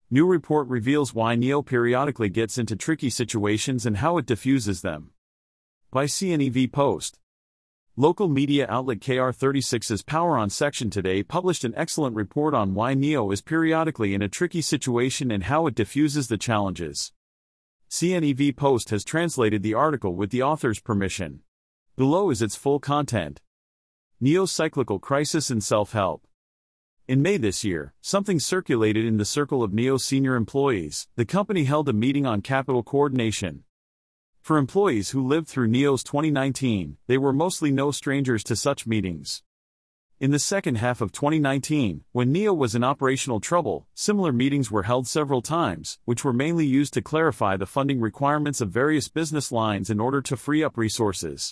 New report reveals why NIO periodically gets into tricky situations and how it diffuses them. By CNEV Post. Local media outlet KR36's Power On section today published an excellent report on why NIO is periodically in a tricky situation and how it diffuses the challenges. CNEV Post has translated the article with the author's permission. Below is its full content. NIO's cyclical crisis and self-help. In May this year, something circulated in the circle of NIO's senior employees. The company held a meeting on capital coordination. For employees who lived through NIO's 2019, they were mostly no strangers to such meetings. In the second half of 2019, when NIO was in operational trouble, similar meetings were held several times, which were mainly used to clarify the funding requirements of various business lines in order to free up resources.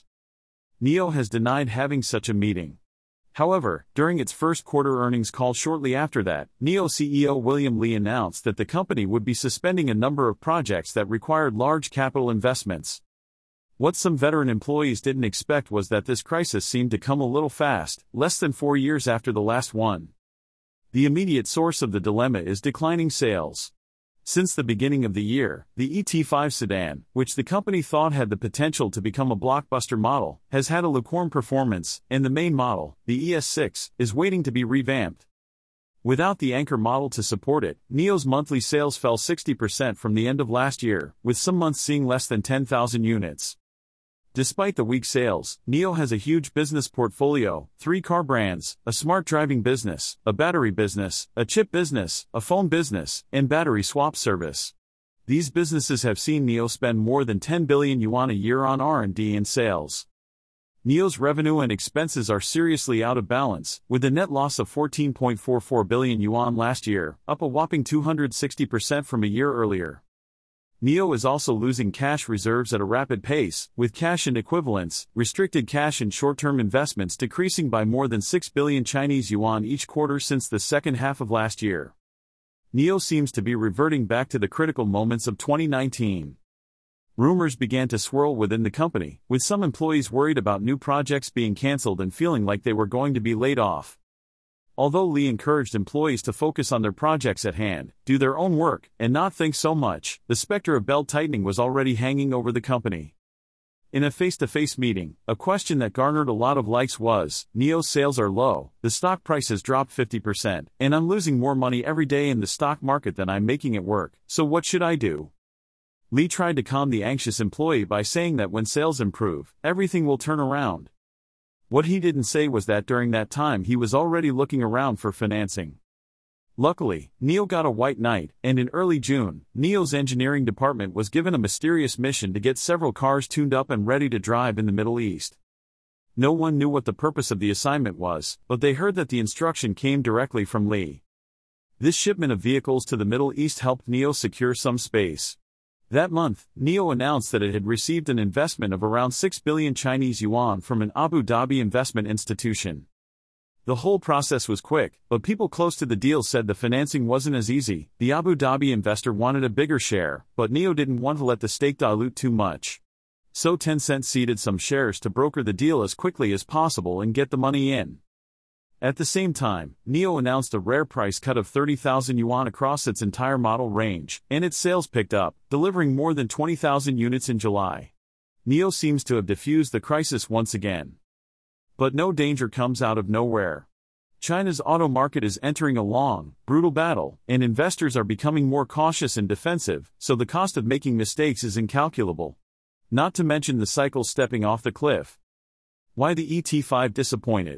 NIO has denied having such a meeting. However, during its first quarter earnings call shortly after that, NIO CEO William Li announced that the company would be suspending a number of projects that required large capital investments. What some veteran employees didn't expect was that this crisis seemed to come a little fast, less than 4 years after the last one. The immediate source of the dilemma is declining sales. Since the beginning of the year, the ET5 sedan, which the company thought had the potential to become a blockbuster model, has had a lukewarm performance, and the main model, the ES6, is waiting to be revamped. Without the anchor model to support it, NIO's monthly sales fell 60% from the end of last year, with some months seeing less than 10,000 units. Despite the weak sales, NIO has a huge business portfolio: 3 car brands, a smart driving business, a battery business, a chip business, a phone business, and battery swap service. These businesses have seen NIO spend more than 10 billion yuan a year on R&D and sales. NIO's revenue and expenses are seriously out of balance, with a net loss of 14.44 billion yuan last year, up a whopping 260% from a year earlier. NIO is also losing cash reserves at a rapid pace, with cash and equivalents, restricted cash and short-term investments decreasing by more than 6 billion Chinese yuan each quarter since the second half of last year. NIO seems to be reverting back to the critical moments of 2019. Rumors began to swirl within the company, with some employees worried about new projects being cancelled and feeling like they were going to be laid off. Although Li encouraged employees to focus on their projects at hand, do their own work, and not think so much, the specter of belt-tightening was already hanging over the company. In a face-to-face meeting, a question that garnered a lot of likes was, "NIO's sales are low, the stock price has dropped 50%, and I'm losing more money every day in the stock market than I'm making at work, so what should I do?" Li tried to calm the anxious employee by saying that when sales improve, everything will turn around. What he didn't say was that during that time he was already looking around for financing. Luckily, NIO got a white knight, and in early June, NIO's engineering department was given a mysterious mission to get several cars tuned up and ready to drive in the Middle East. No one knew what the purpose of the assignment was, but they heard that the instruction came directly from Li. This shipment of vehicles to the Middle East helped NIO secure some space. That month, NIO announced that it had received an investment of around 6 billion Chinese yuan from an Abu Dhabi investment institution. The whole process was quick, but people close to the deal said the financing wasn't as easy. The Abu Dhabi investor wanted a bigger share, but NIO didn't want to let the stake dilute too much. So Tencent ceded some shares to broker the deal as quickly as possible and get the money in. At the same time, NIO announced a rare price cut of 30,000 yuan across its entire model range, and its sales picked up, delivering more than 20,000 units in July. NIO seems to have diffused the crisis once again. But no danger comes out of nowhere. China's auto market is entering a long, brutal battle, and investors are becoming more cautious and defensive, so the cost of making mistakes is incalculable. Not to mention the cycle stepping off the cliff. Why the ET5 disappointed?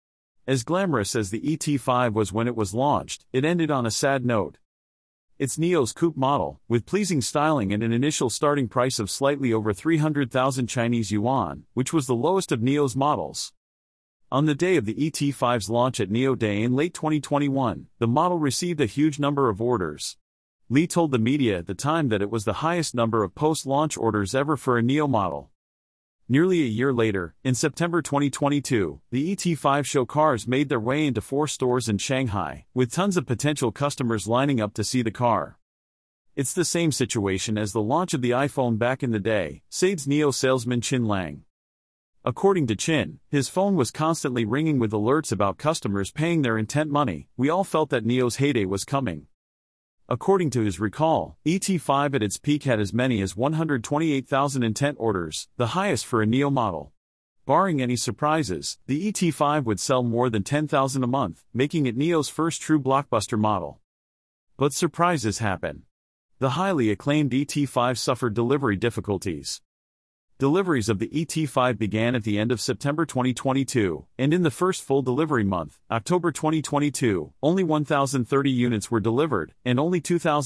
As glamorous as the ET5 was when it was launched, it ended on a sad note. It's NIO's coupe model, with pleasing styling and an initial starting price of slightly over 300,000 Chinese yuan, which was the lowest of NIO's models. On the day of the ET5's launch at NIO Day in late 2021, the model received a huge number of orders. Li told the media at the time that it was the highest number of post-launch orders ever for a NIO model. Nearly a year later, in September 2022, the ET5 show cars made their way into 4 stores in Shanghai, with tons of potential customers lining up to see the car. It's the same situation as the launch of the iPhone back in the day, says NIO salesman Qin Lang. According to Qin, his phone was constantly ringing with alerts about customers paying their intent money. We all felt that NIO's heyday was coming. According to his recall, ET5 at its peak had as many as 128,000 intent orders, the highest for a NIO model. Barring any surprises, the ET5 would sell more than 10,000 a month, making it NIO's first true blockbuster model. But surprises happen. The highly acclaimed ET5 suffered delivery difficulties. Deliveries of the ET5 began at the end of September 2022, and in the first full delivery month, October 2022, only 1,030 units were delivered, and only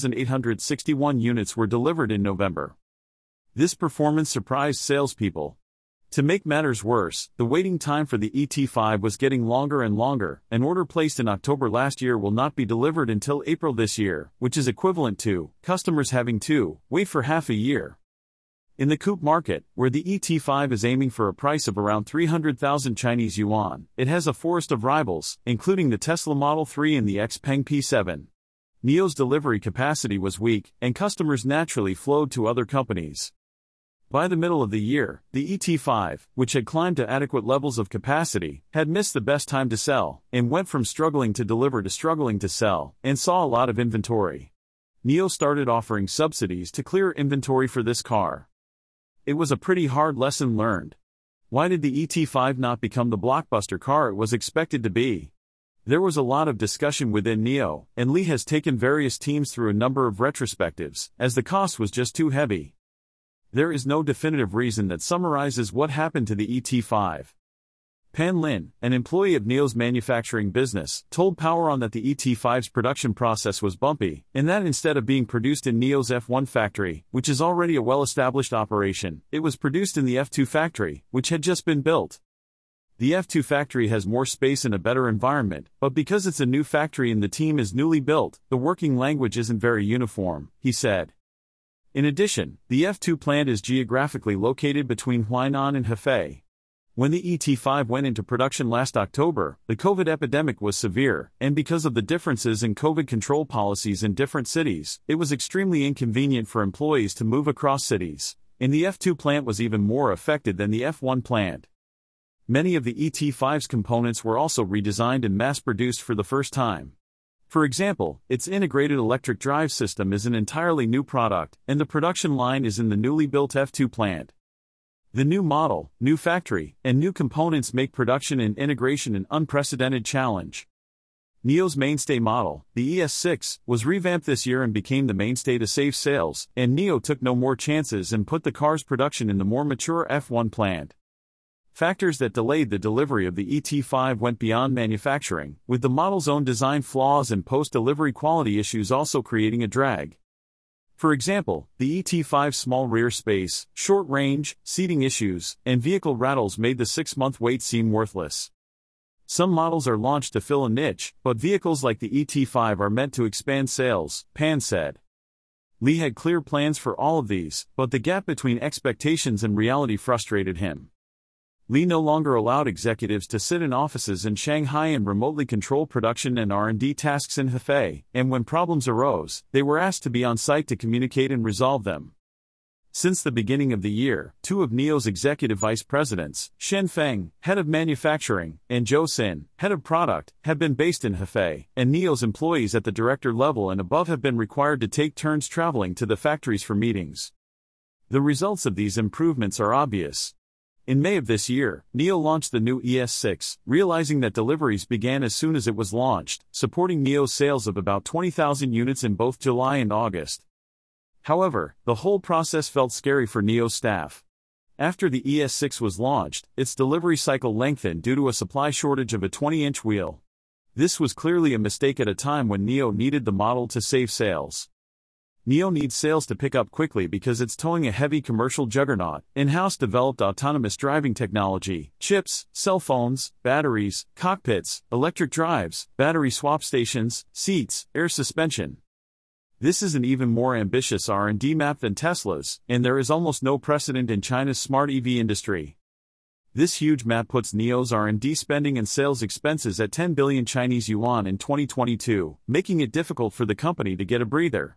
2,861 units were delivered in November. This performance surprised salespeople. To make matters worse, the waiting time for the ET5 was getting longer and longer. An order placed in October last year will not be delivered until April this year, which is equivalent to customers having to wait for half a year. In the coupe market, where the ET5 is aiming for a price of around 300,000 Chinese yuan, it has a forest of rivals, including the Tesla Model 3 and the XPeng P7. NIO's delivery capacity was weak, and customers naturally flowed to other companies. By the middle of the year, the ET5, which had climbed to adequate levels of capacity, had missed the best time to sell, and went from struggling to deliver to struggling to sell, and saw a lot of inventory. NIO started offering subsidies to clear inventory for this car. It was a pretty hard lesson learned. Why did the ET5 not become the blockbuster car it was expected to be? There was a lot of discussion within NIO, and Li has taken various teams through a number of retrospectives, as the cost was just too heavy. There is no definitive reason that summarizes what happened to the ET5. Pan Lin, an employee of NIO's manufacturing business, told Poweron that the ET5's production process was bumpy, and that instead of being produced in NIO's F1 factory, which is already a well-established operation, it was produced in the F2 factory, which had just been built. The F2 factory has more space and a better environment, but because it's a new factory and the team is newly built, the working language isn't very uniform, he said. In addition, the F2 plant is geographically located between Huainan and Hefei. When the ET5 went into production last October, the COVID epidemic was severe, and because of the differences in COVID control policies in different cities, it was extremely inconvenient for employees to move across cities, and the F2 plant was even more affected than the F1 plant. Many of the ET5's components were also redesigned and mass-produced for the first time. For example, its integrated electric drive system is an entirely new product, and the production line is in the newly built F2 plant. The new model, new factory, and new components make production and integration an unprecedented challenge. NIO's mainstay model, the ES6, was revamped this year and became the mainstay to save sales, and NIO took no more chances and put the car's production in the more mature F1 plant. Factors that delayed the delivery of the ET5 went beyond manufacturing, with the model's own design flaws and post-delivery quality issues also creating a drag. For example, the ET5's small rear space, short range, seating issues, and vehicle rattles made the 6-month wait seem worthless. Some models are launched to fill a niche, but vehicles like the ET5 are meant to expand sales, Pan said. Li had clear plans for all of these, but the gap between expectations and reality frustrated him. Li no longer allowed executives to sit in offices in Shanghai and remotely control production and R&D tasks in Hefei, and when problems arose, they were asked to be on site to communicate and resolve them. Since the beginning of the year, 2 of NIO's executive vice presidents, Shen Feng, head of manufacturing, and Zhou Xin, head of product, have been based in Hefei, and NIO's employees at the director level and above have been required to take turns traveling to the factories for meetings. The results of these improvements are obvious. In May of this year, NIO launched the new ES6, realizing that deliveries began as soon as it was launched, supporting NIO's sales of about 20,000 units in both July and August. However, the whole process felt scary for NIO's staff. After the ES6 was launched, its delivery cycle lengthened due to a supply shortage of a 20-inch wheel. This was clearly a mistake at a time when NIO needed the model to save sales. NIO needs sales to pick up quickly because it's towing a heavy commercial juggernaut, in-house developed autonomous driving technology, chips, cell phones, batteries, cockpits, electric drives, battery swap stations, seats, air suspension. This is an even more ambitious R&D map than Tesla's, and there is almost no precedent in China's smart EV industry. This huge map puts NIO's R&D spending and sales expenses at 10 billion Chinese yuan in 2022, making it difficult for the company to get a breather.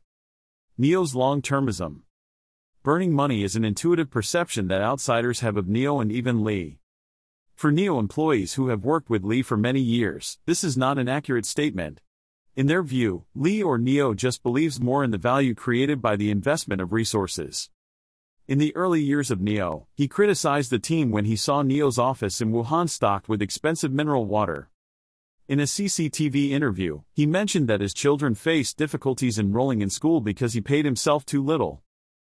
NIO's long-termism. Burning money is an intuitive perception that outsiders have of NIO and even Li. For NIO employees who have worked with Li for many years, this is not an accurate statement. In their view, Li or NIO just believes more in the value created by the investment of resources. In the early years of NIO, he criticized the team when he saw NIO's office in Wuhan stocked with expensive mineral water. In a CCTV interview, he mentioned that his children faced difficulties enrolling in school because he paid himself too little.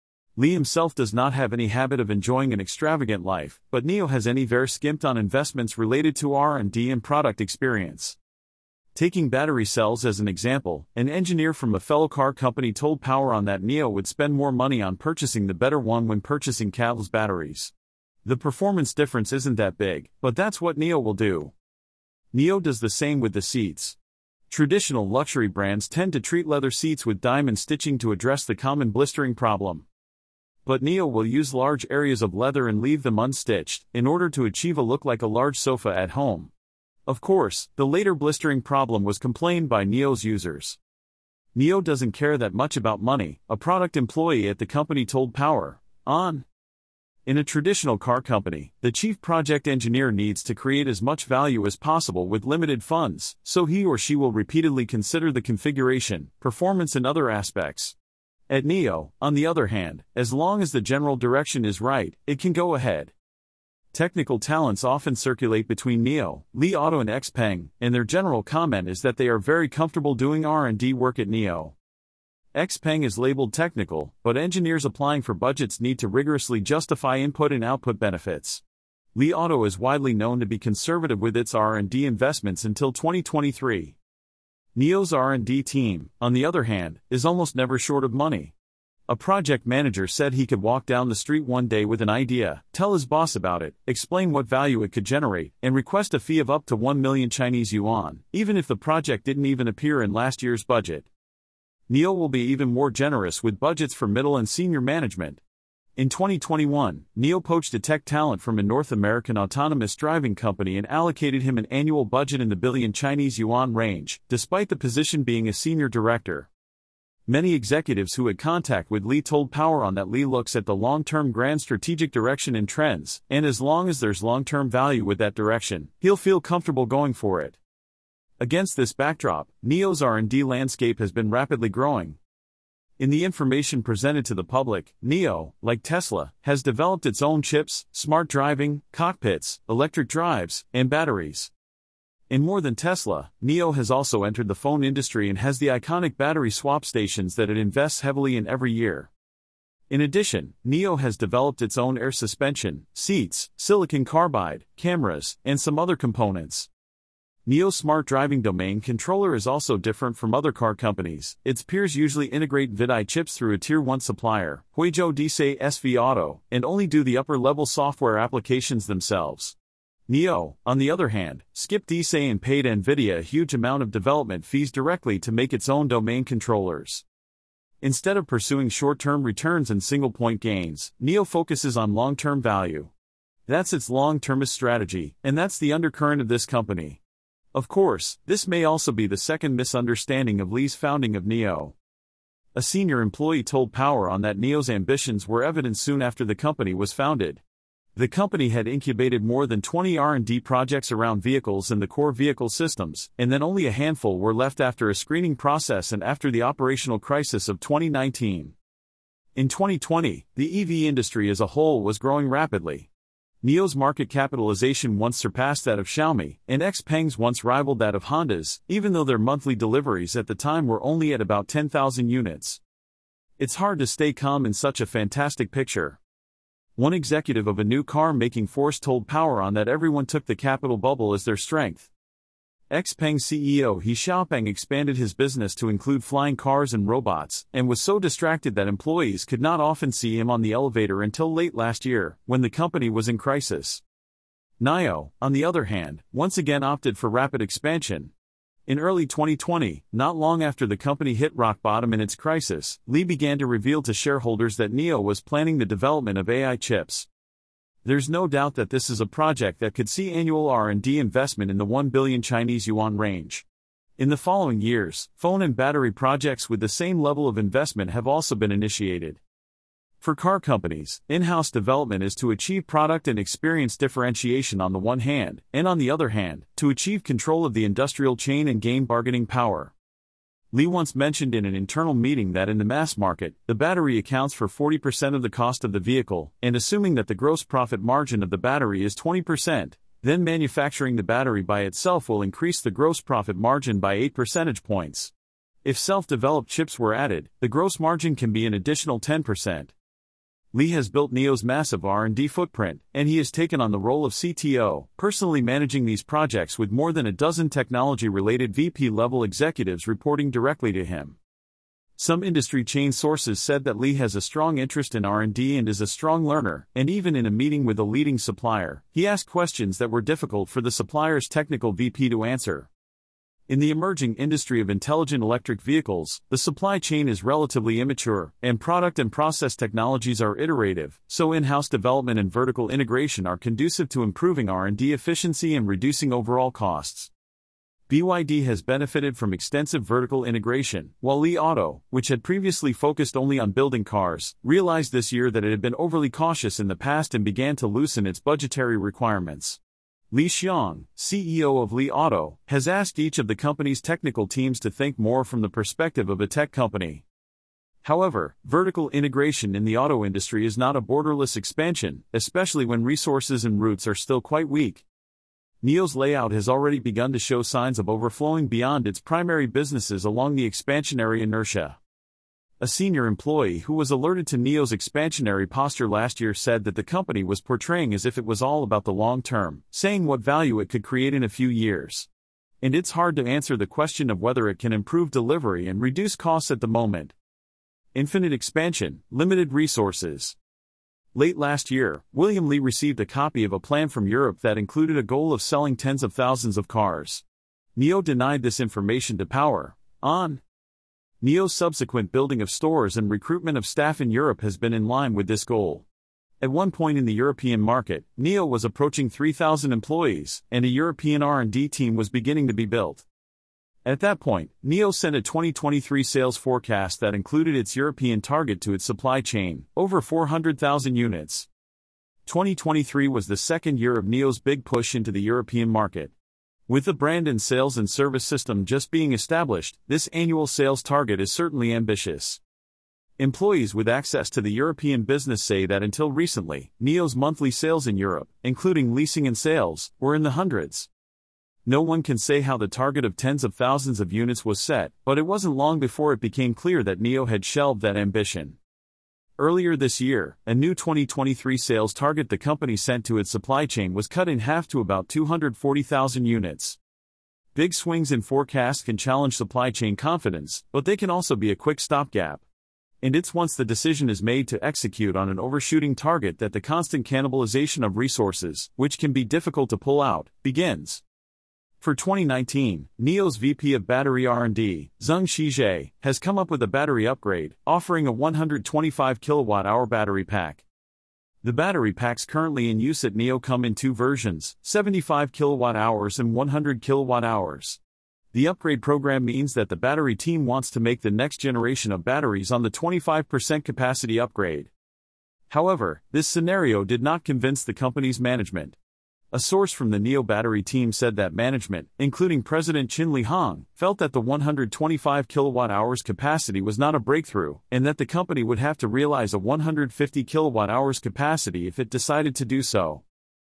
Li himself does not have any habit of enjoying an extravagant life, but NIO has anywhere skimped on investments related to R&D and product experience. Taking battery cells as an example, an engineer from a fellow car company told Power On that NIO would spend more money on purchasing the better one when purchasing CATL's batteries. The performance difference isn't that big, but that's what NIO will do. NIO does the same with the seats. Traditional luxury brands tend to treat leather seats with diamond stitching to address the common blistering problem. But NIO will use large areas of leather and leave them unstitched, in order to achieve a look like a large sofa at home. Of course, the later blistering problem was complained by NIO's users. NIO doesn't care that much about money, a product employee at the company told Power On. In a traditional car company, the chief project engineer needs to create as much value as possible with limited funds, so he or she will repeatedly consider the configuration, performance and other aspects. At NIO, on the other hand, as long as the general direction is right, it can go ahead. Technical talents often circulate between NIO, Li Auto and XPeng, and their general comment is that they are very comfortable doing R&D work at NIO. XPeng is labeled technical, but engineers applying for budgets need to rigorously justify input and output benefits. Li Auto is widely known to be conservative with its R&D investments until 2023. NIO's R&D team, on the other hand, is almost never short of money. A project manager said he could walk down the street one day with an idea, tell his boss about it, explain what value it could generate, and request a fee of up to 1 million Chinese yuan, even if the project didn't even appear in last year's budget. NIO will be even more generous with budgets for middle and senior management. In 2021, NIO poached a tech talent from a North American autonomous driving company and allocated him an annual budget in the billion Chinese yuan range, despite the position being a senior director. Many executives who had contact with Li told Power On that Li looks at the long-term grand strategic direction and trends, and as long as there's long-term value with that direction, he'll feel comfortable going for it. Against this backdrop, NIO's R&D landscape has been rapidly growing. In the information presented to the public, NIO, like Tesla, has developed its own chips, smart driving, cockpits, electric drives, and batteries. In more than Tesla, NIO has also entered the phone industry and has the iconic battery swap stations that it invests heavily in every year. In addition, NIO has developed its own air suspension, seats, silicon carbide, cameras, and some other components. NIO's smart driving domain controller is also different from other car companies. Its peers usually integrate VidEye chips through a Tier 1 supplier, Huizhou Desay SV Auto, and only do the upper-level software applications themselves. NIO, on the other hand, skipped Desay and paid NVIDIA a huge amount of development fees directly to make its own domain controllers. Instead of pursuing short-term returns and single-point gains, NIO focuses on long-term value. That's its long-termist strategy, and that's the undercurrent of this company. Of course, this may also be the second misunderstanding of Li's founding of NIO. A senior employee told Power On that NIO's ambitions were evident soon after the company was founded. The company had incubated more than 20 R&D projects around vehicles and the core vehicle systems, and then only a handful were left after a screening process and after the operational crisis of 2019. In 2020, the EV industry as a whole was growing rapidly. NIO's market capitalization once surpassed that of Xiaomi, and XPeng's once rivaled that of Honda's, even though their monthly deliveries at the time were only at about 10,000 units. It's hard to stay calm in such a fantastic picture. One executive of a new car-making force told Power On that everyone took the capital bubble as their strength. XPeng CEO He Xiaopeng expanded his business to include flying cars and robots, and was so distracted that employees could not often see him on the elevator until late last year, when the company was in crisis. NIO, on the other hand, once again opted for rapid expansion. In early 2020, not long after the company hit rock bottom in its crisis, Li began to reveal to shareholders that NIO was planning the development of AI chips. There's no doubt that this is a project that could see annual R&D investment in the 1 billion Chinese yuan range. In the following years, phone and battery projects with the same level of investment have also been initiated. For car companies, in-house development is to achieve product and experience differentiation on the one hand, and on the other hand, to achieve control of the industrial chain and gain bargaining power. Lee once mentioned in an internal meeting that in the mass market, the battery accounts for 40% of the cost of the vehicle, and assuming that the gross profit margin of the battery is 20%, then manufacturing the battery by itself will increase the gross profit margin by 8 percentage points. If self-developed chips were added, the gross margin can be an additional 10%. Lee has built NIO's massive R&D footprint, and he has taken on the role of CTO, personally managing these projects with more than a dozen technology-related VP-level executives reporting directly to him. Some industry chain sources said that Lee has a strong interest in R&D and is a strong learner, and even in a meeting with a leading supplier, he asked questions that were difficult for the supplier's technical VP to answer. In the emerging industry of intelligent electric vehicles, the supply chain is relatively immature, and product and process technologies are iterative, so in-house development and vertical integration are conducive to improving R&D efficiency and reducing overall costs. BYD has benefited from extensive vertical integration, while Li Auto, which had previously focused only on building cars, realized this year that it had been overly cautious in the past and began to loosen its budgetary requirements. Li Xiang, CEO of Li Auto, has asked each of the company's technical teams to think more from the perspective of a tech company. However, vertical integration in the auto industry is not a borderless expansion, especially when resources and routes are still quite weak. NIO's layout has already begun to show signs of overflowing beyond its primary businesses along the expansionary inertia. A senior employee who was alerted to NIO's expansionary posture last year said that the company was portraying as if it was all about the long term, saying what value it could create in a few years. And it's hard to answer the question of whether it can improve delivery and reduce costs at the moment. Infinite expansion, limited resources. Late last year, William Li received a copy of a plan from Europe that included a goal of selling tens of thousands of cars. NIO denied this information to Power On. NIO's subsequent building of stores and recruitment of staff in Europe has been in line with this goal. At one point in the European market, NIO was approaching 3,000 employees, and a European R&D team was beginning to be built. At that point, NIO sent a 2023 sales forecast that included its European target to its supply chain, over 400,000 units. 2023 was the second year of NIO's big push into the European market. With the brand and sales and service system just being established, this annual sales target is certainly ambitious. Employees with access to the European business say that until recently, NIO's monthly sales in Europe, including leasing and sales, were in the hundreds. No one can say how the target of tens of thousands of units was set, but it wasn't long before it became clear that NIO had shelved that ambition. Earlier this year, a new 2023 sales target the company sent to its supply chain was cut in half to about 240,000 units. Big swings in forecasts can challenge supply chain confidence, but they can also be a quick stopgap. And it's once the decision is made to execute on an overshooting target that the constant cannibalization of resources, which can be difficult to pull out, begins. For 2019, NIO's VP of Battery R&D, Zheng Shizhe, has come up with a battery upgrade, offering a 125 kWh battery pack. The battery packs currently in use at NIO come in two versions, 75 kWh and 100 kWh. The upgrade program means that the battery team wants to make the next generation of batteries on the 25% capacity upgrade. However, this scenario did not convince the company's management. A source from the NIO battery team said that management, including President Qin Lihong, felt that the 125 kWh capacity was not a breakthrough, and that the company would have to realize a 150 kWh capacity if it decided to do so.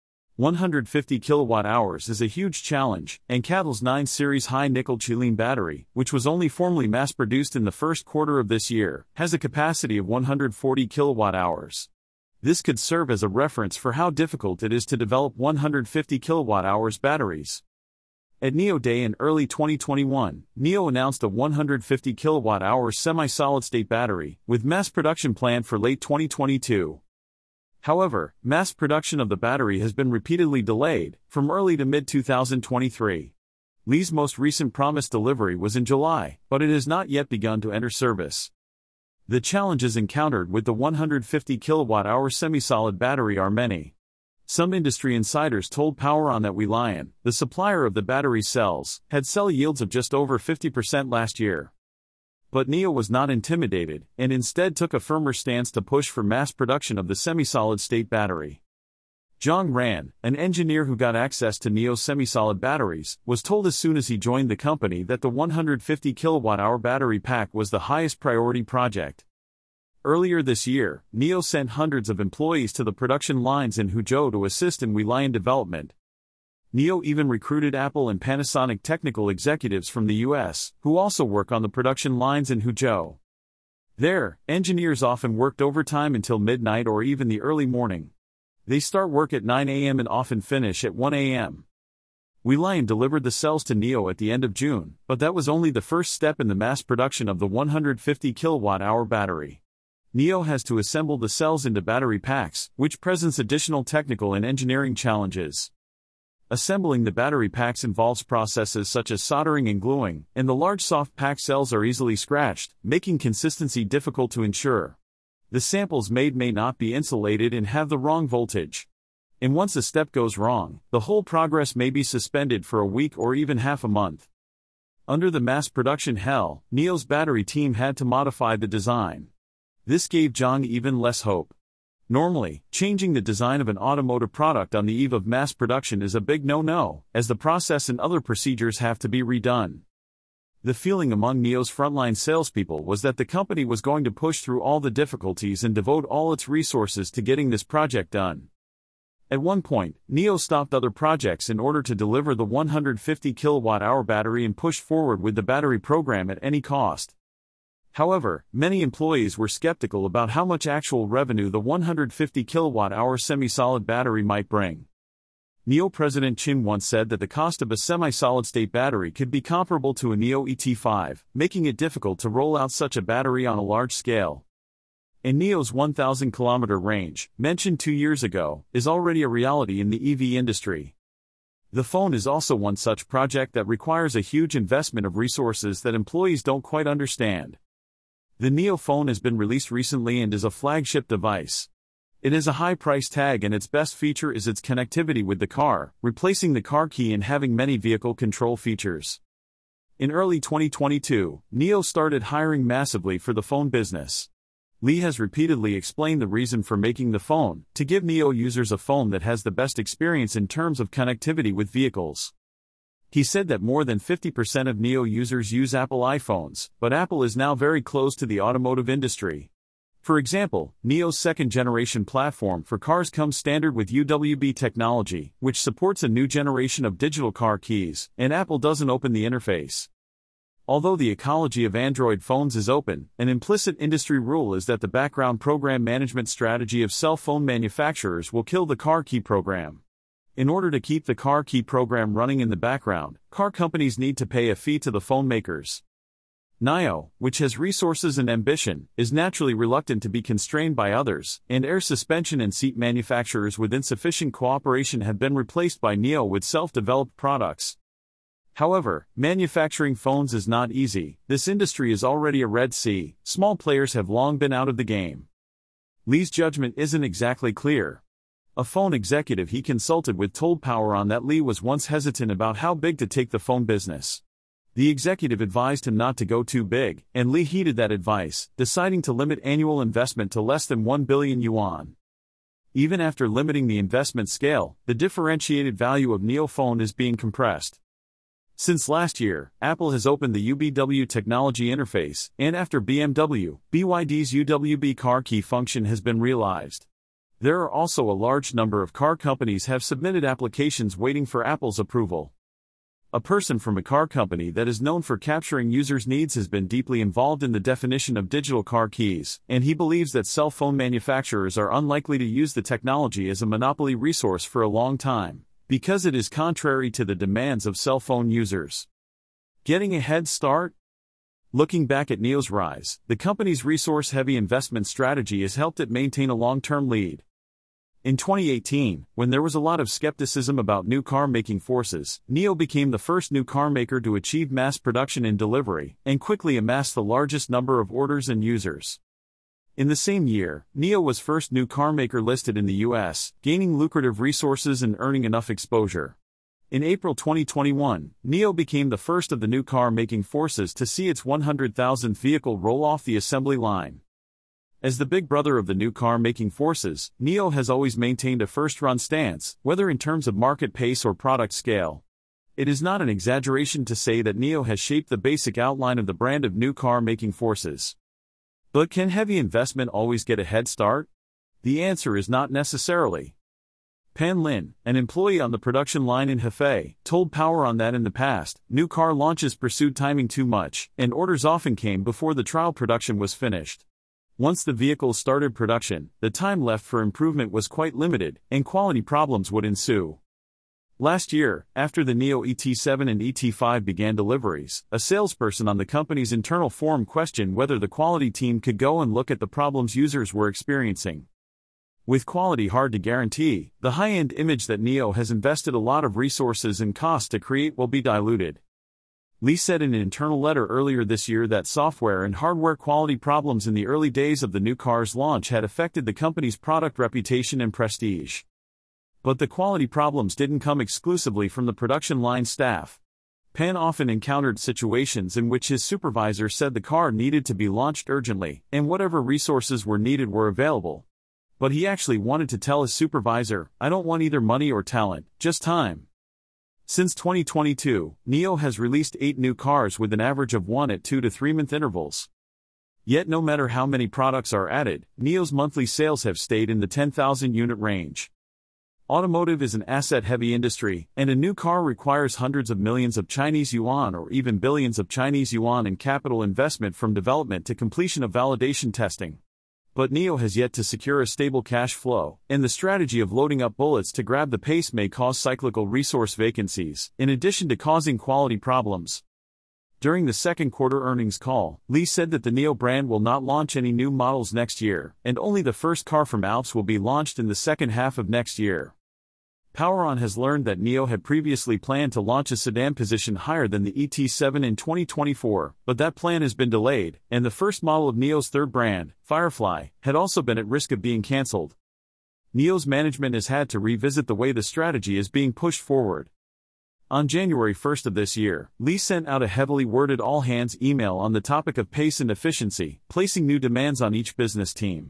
150 kWh is a huge challenge, and CATL's 9 Series high-nickel Qilin battery, which was only formally mass-produced in the first quarter of this year, has a capacity of 140 kWh. This could serve as a reference for how difficult it is to develop 150 kWh batteries. At NIO Day in early 2021, NIO announced a 150 kWh semi-solid-state battery, with mass production planned for late 2022. However, mass production of the battery has been repeatedly delayed, from early to mid-2023. Li's most recent promised delivery was in July, but it has not yet begun to enter service. The challenges encountered with the 150 kWh semi-solid battery are many. Some industry insiders told Power On that Lion, the supplier of the battery cells, had cell yields of just over 50% last year. But NIO was not intimidated, and instead took a firmer stance to push for mass production of the semi-solid state battery. Zhang Ran, an engineer who got access to NIO's semi-solid batteries, was told as soon as he joined the company that the 150 kWh battery pack was the highest priority project. Earlier this year, NIO sent hundreds of employees to the production lines in Huzhou to assist in WeLion development. NIO even recruited Apple and Panasonic technical executives from the US, who also work on the production lines in Huzhou. There, engineers often worked overtime until midnight or even the early morning. They start work at 9 a.m. and often finish at 1 a.m. WeLion delivered the cells to NIO at the end of June, but that was only the first step in the mass production of the 150 kWh battery. NIO has to assemble the cells into battery packs, which presents additional technical and engineering challenges. Assembling the battery packs involves processes such as soldering and gluing, and the large soft pack cells are easily scratched, making consistency difficult to ensure. The samples made may not be insulated and have the wrong voltage. And once a step goes wrong, the whole progress may be suspended for a week or even half a month. Under the mass production hell, NIO's battery team had to modify the design. This gave Zhang even less hope. Normally, changing the design of an automotive product on the eve of mass production is a big no-no, as the process and other procedures have to be redone. The feeling among NIO's frontline salespeople was that the company was going to push through all the difficulties and devote all its resources to getting this project done. At one point, NIO stopped other projects in order to deliver the 150 kWh battery and pushed forward with the battery program at any cost. However, many employees were skeptical about how much actual revenue the 150 kWh semi-solid battery might bring. NIO President Qin once said that the cost of a semi-solid-state battery could be comparable to a NIO ET5, making it difficult to roll out such a battery on a large scale. And NIO's 1,000-kilometer range, mentioned 2 years ago, is already a reality in the EV industry. The phone is also one such project that requires a huge investment of resources that employees don't quite understand. The NIO phone has been released recently and is a flagship device. It has a high price tag and its best feature is its connectivity with the car, replacing the car key and having many vehicle control features. In early 2022, NIO started hiring massively for the phone business. Li has repeatedly explained the reason for making the phone, to give NIO users a phone that has the best experience in terms of connectivity with vehicles. He said that more than 50% of NIO users use Apple iPhones, but Apple is now very close to the automotive industry. For example, NIO's second-generation platform for cars comes standard with UWB technology, which supports a new generation of digital car keys, and Apple doesn't open the interface. Although the ecology of Android phones is open, an implicit industry rule is that the background program management strategy of cell phone manufacturers will kill the car key program. In order to keep the car key program running in the background, car companies need to pay a fee to the phone makers. NIO, which has resources and ambition, is naturally reluctant to be constrained by others, and air suspension and seat manufacturers with insufficient cooperation have been replaced by NIO with self-developed products. However, manufacturing phones is not easy. This industry is already a Red Sea. Small players have long been out of the game. Li's judgment isn't exactly clear. A phone executive he consulted with told Power On that Li was once hesitant about how big to take the phone business. The executive advised him not to go too big, and Li heeded that advice, deciding to limit annual investment to less than 1 billion yuan. Even after limiting the investment scale, the differentiated value of NIO phone is being compressed. Since last year, Apple has opened the UBW technology interface, and after BMW, BYD's UWB car key function has been realized. There are also a large number of car companies have submitted applications waiting for Apple's approval. A person from a car company that is known for capturing users' needs has been deeply involved in the definition of digital car keys, and he believes that cell phone manufacturers are unlikely to use the technology as a monopoly resource for a long time, because it is contrary to the demands of cell phone users. Getting a head start? Looking back at NIO's rise, the company's resource-heavy investment strategy has helped it maintain a long-term lead. In 2018, when there was a lot of skepticism about new car-making forces, NIO became the first new car maker to achieve mass production in delivery, and quickly amassed the largest number of orders and users. In the same year, NIO was first new car maker listed in the US, gaining lucrative resources and earning enough exposure. In April 2021, NIO became the first of the new car-making forces to see its 100,000th vehicle roll off the assembly line. As the big brother of the new car-making forces, NIO has always maintained a first-run stance, whether in terms of market pace or product scale. It is not an exaggeration to say that NIO has shaped the basic outline of the brand of new car-making forces. But can heavy investment always get a head start? The answer is not necessarily. Pan Lin, an employee on the production line in Hefei, told Power On that in the past, new car launches pursued timing too much, and orders often came before the trial production was finished. Once the vehicles started production, the time left for improvement was quite limited, and quality problems would ensue. Last year, after the NIO ET7 and ET5 began deliveries, a salesperson on the company's internal forum questioned whether the quality team could go and look at the problems users were experiencing. With quality hard to guarantee, the high-end image that NIO has invested a lot of resources and cost to create will be diluted. Li said in an internal letter earlier this year that software and hardware quality problems in the early days of the new car's launch had affected the company's product reputation and prestige. But the quality problems didn't come exclusively from the production line staff. Pan often encountered situations in which his supervisor said the car needed to be launched urgently, and whatever resources were needed were available. But he actually wanted to tell his supervisor, "I don't want either money or talent, just time." Since 2022, NIO has released 8 new cars with an average of 1 at 2 to 3 month intervals. Yet no matter how many products are added, NIO's monthly sales have stayed in the 10,000 unit range. Automotive is an asset-heavy industry, and a new car requires hundreds of millions of Chinese yuan or even billions of Chinese yuan in capital investment from development to completion of validation testing. But NIO has yet to secure a stable cash flow, and the strategy of loading up bullets to grab the pace may cause cyclical resource vacancies, in addition to causing quality problems. During the second quarter earnings call, Li said that the NIO brand will not launch any new models next year, and only the first car from Alps will be launched in the second half of next year. Power On has learned that NIO had previously planned to launch a sedan position higher than the ET7 in 2024, but that plan has been delayed, and the first model of NIO's third brand, Firefly, had also been at risk of being cancelled. NIO's management has had to revisit the way the strategy is being pushed forward. On January 1st of this year, Li sent out a heavily worded all-hands email on the topic of pace and efficiency, placing new demands on each business team.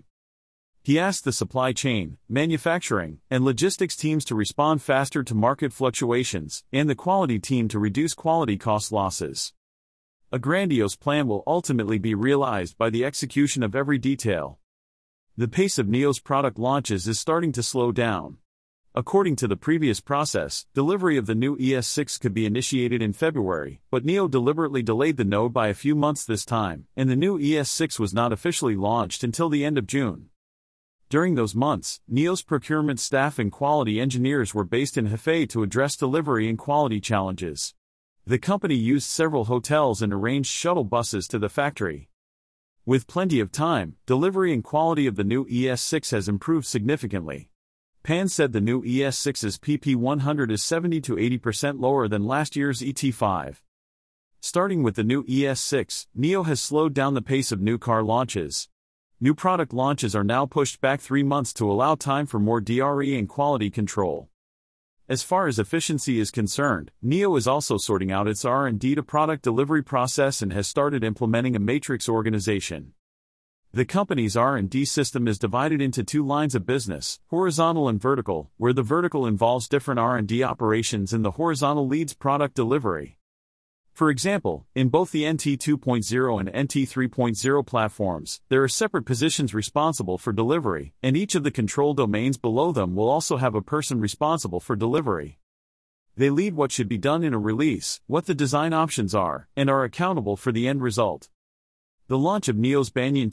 He asked the supply chain, manufacturing, and logistics teams to respond faster to market fluctuations, and the quality team to reduce quality cost losses. A grandiose plan will ultimately be realized by the execution of every detail. The pace of NIO's product launches is starting to slow down. According to the previous process, delivery of the new ES6 could be initiated in February, but NIO deliberately delayed the node by a few months this time, and the new ES6 was not officially launched until the end of June. During those months, NIO's procurement staff and quality engineers were based in Hefei to address delivery and quality challenges. The company used several hotels and arranged shuttle buses to the factory. With plenty of time, delivery and quality of the new ES6 has improved significantly. Pan said the new ES6's PP100 is 70 to 80% lower than last year's ET5. Starting with the new ES6, NIO has slowed down the pace of new car launches. New product launches are now pushed back 3 months to allow time for more DRE and quality control. As far as efficiency is concerned, NIO is also sorting out its R&D to product delivery process and has started implementing a matrix organization. The company's R&D system is divided into 2 lines of business, horizontal and vertical, where the vertical involves different R&D operations and the horizontal leads product delivery. For example, in both the NT 2.0 and NT 3.0 platforms, there are separate positions responsible for delivery, and each of the control domains below them will also have a person responsible for delivery. They lead what should be done in a release, what the design options are, and are accountable for the end result. The launch of NIO's Banyan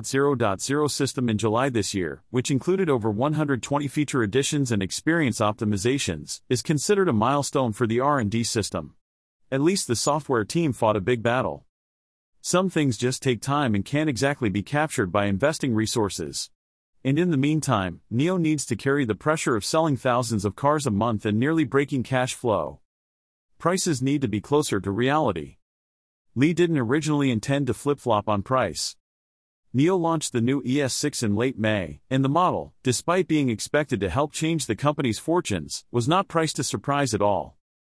2.0.0 system in July this year, which included over 120 feature additions and experience optimizations, is considered a milestone for the R&D system. At least the software team fought a big battle. Some things just take time and can't exactly be captured by investing resources. And in the meantime, NIO needs to carry the pressure of selling thousands of cars a month and nearly breaking cash flow. Prices need to be closer to reality. Li didn't originally intend to flip-flop on price. NIO launched the new ES6 in late May, and the model, despite being expected to help change the company's fortunes, was not priced to surprise at all.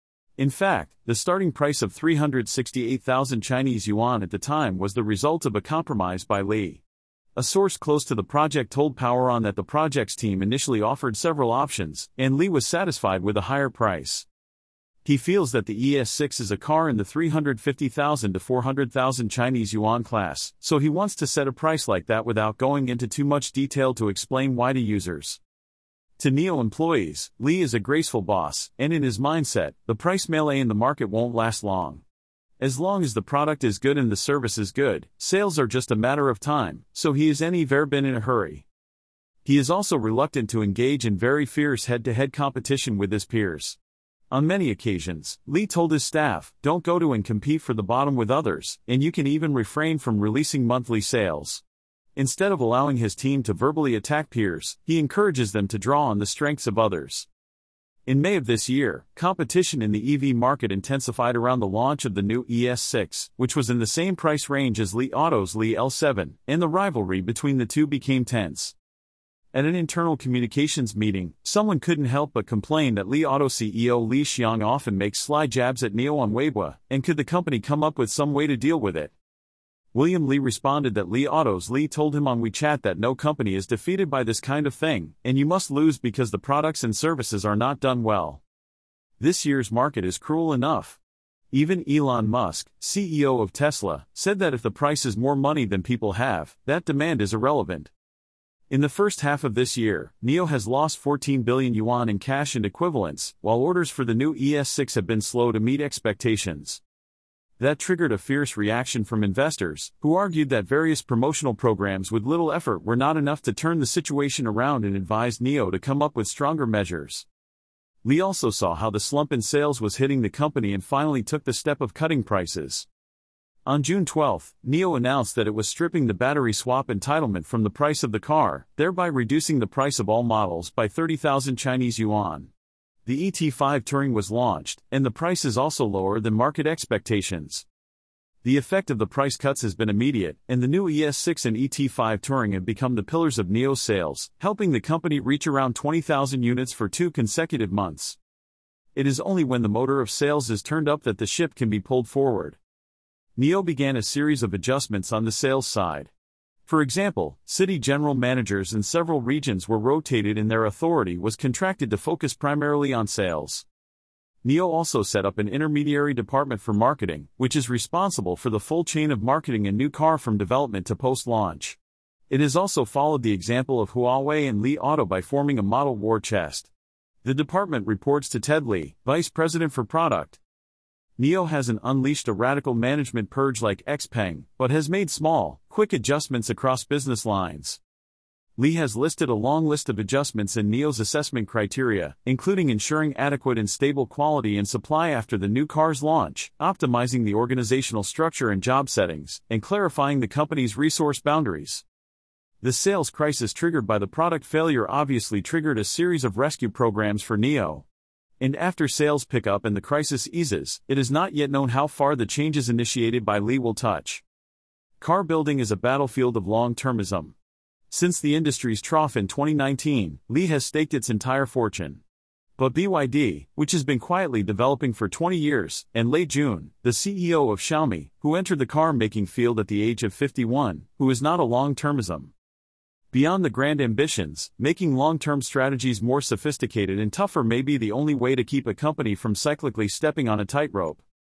In fact, the starting price of 368,000 Chinese yuan at the time was the result of a compromise by Li. A source close to the project told Power On that the project's team initially offered several options, and Li was satisfied with a higher price. He feels that the ES6 is a car in the 350,000 to 400,000 Chinese yuan class, so he wants to set a price like that without going into too much detail to explain why to users. To NIO employees, Li is a graceful boss, and in his mindset, the price melee in the market won't last long. As long as the product is good and the service is good, sales are just a matter of time, so he is never been in a hurry. He is also reluctant to engage in very fierce head-to-head competition with his peers. On many occasions, Li told his staff, "Don't go to and compete for the bottom with others, and you can even refrain from releasing monthly sales." Instead of allowing his team to verbally attack peers, he encourages them to draw on the strengths of others. In May of this year, competition in the EV market intensified around the launch of the new ES6, which was in the same price range as Li Auto's Li L7, and the rivalry between the two became tense. At an internal communications meeting, someone couldn't help but complain that Li Auto CEO Li Xiang often makes sly jabs at NIO on Weibo, and could the company come up with some way to deal with it? William Li responded that Li Auto's Li told him on WeChat that no company is defeated by this kind of thing, and you must lose because the products and services are not done well. This year's market is cruel enough. Even Elon Musk, CEO of Tesla, said that if the price is more money than people have, that demand is irrelevant. In the first half of this year, NIO has lost 14 billion yuan in cash and equivalents, while orders for the new ES6 have been slow to meet expectations. That triggered a fierce reaction from investors, who argued that various promotional programs with little effort were not enough to turn the situation around and advised NIO to come up with stronger measures. Li also saw how the slump in sales was hitting the company and finally took the step of cutting prices. On June 12, NIO announced that it was stripping the battery swap entitlement from the price of the car, thereby reducing the price of all models by 30,000 Chinese yuan. The ET5 Touring was launched, and the price is also lower than market expectations. The effect of the price cuts has been immediate, and the new ES6 and ET5 Touring have become the pillars of NIO's sales, helping the company reach around 20,000 units for 2 consecutive months. It is only when the motor of sales is turned up that the ship can be pulled forward. NIO began a series of adjustments on the sales side. For example, city general managers in several regions were rotated and their authority was contracted to focus primarily on sales. NIO also set up an intermediary department for marketing, which is responsible for the full chain of marketing a new car from development to post-launch. It has also followed the example of Huawei and Li Auto by forming a model war chest. The department reports to Ted Li, Vice President for Product. NIO hasn't unleashed a radical management purge like XPeng, but has made small, quick adjustments across business lines. Li has listed a long list of adjustments in NIO's assessment criteria, including ensuring adequate and stable quality and supply after the new car's launch, optimizing the organizational structure and job settings, and clarifying the company's resource boundaries. The sales crisis triggered by the product failure obviously triggered a series of rescue programs for NIO. And after sales pick up and the crisis eases, it is not yet known how far the changes initiated by Li will touch. Car building is a battlefield of long-termism. Since the industry's trough in 2019, Li has staked its entire fortune. But BYD, which has been quietly developing for 20 years, and Lei Jun, the CEO of Xiaomi, who entered the car-making field at the age of 51, who is not a long-termism. Beyond the grand ambitions, making long-term strategies more sophisticated and tougher may be the only way to keep a company from cyclically stepping on a tightrope.